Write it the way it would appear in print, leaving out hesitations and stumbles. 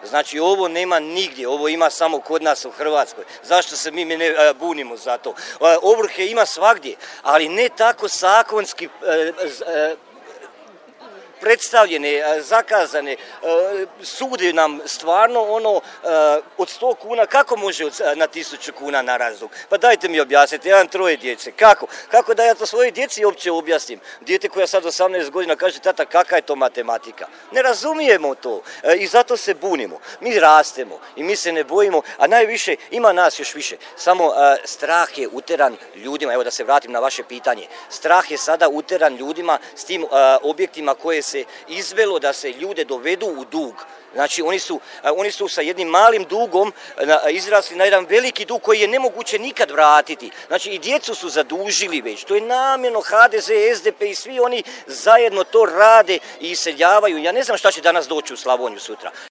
Znači ovo nema nigdje, ovo ima samo kod nas u Hrvatskoj. Zašto se mi ne bunimo za to? Ovrhe ima svagdje, ali ne tako zakonski predstavljene, zakazane, sude nam stvarno od 100 kuna, kako može na 1000 kuna na razlog? Pa dajte mi objasnite, ja imam 3 djece, kako? Kako da ja to svojoj djeci uopće objasnim? Dijete koja sad 18 godina kaže, tata, kakva je to matematika? Ne razumijemo to i zato se bunimo. Mi rastemo i mi se ne bojimo, a najviše, ima nas još više, samo strah je uteran ljudima, evo da se vratim na vaše pitanje, strah je sada uteran ljudima s tim objektima koje se izvelo da se ljude dovedu u dug. Znači oni su sa jednim malim dugom izrasli na jedan veliki dug koji je nemoguće nikad vratiti. Znači i djecu su zadužili već. To je namjerno HDZ, SDP i svi oni zajedno to rade i iseljavaju. Ja ne znam šta će danas doći u Slavoniju sutra.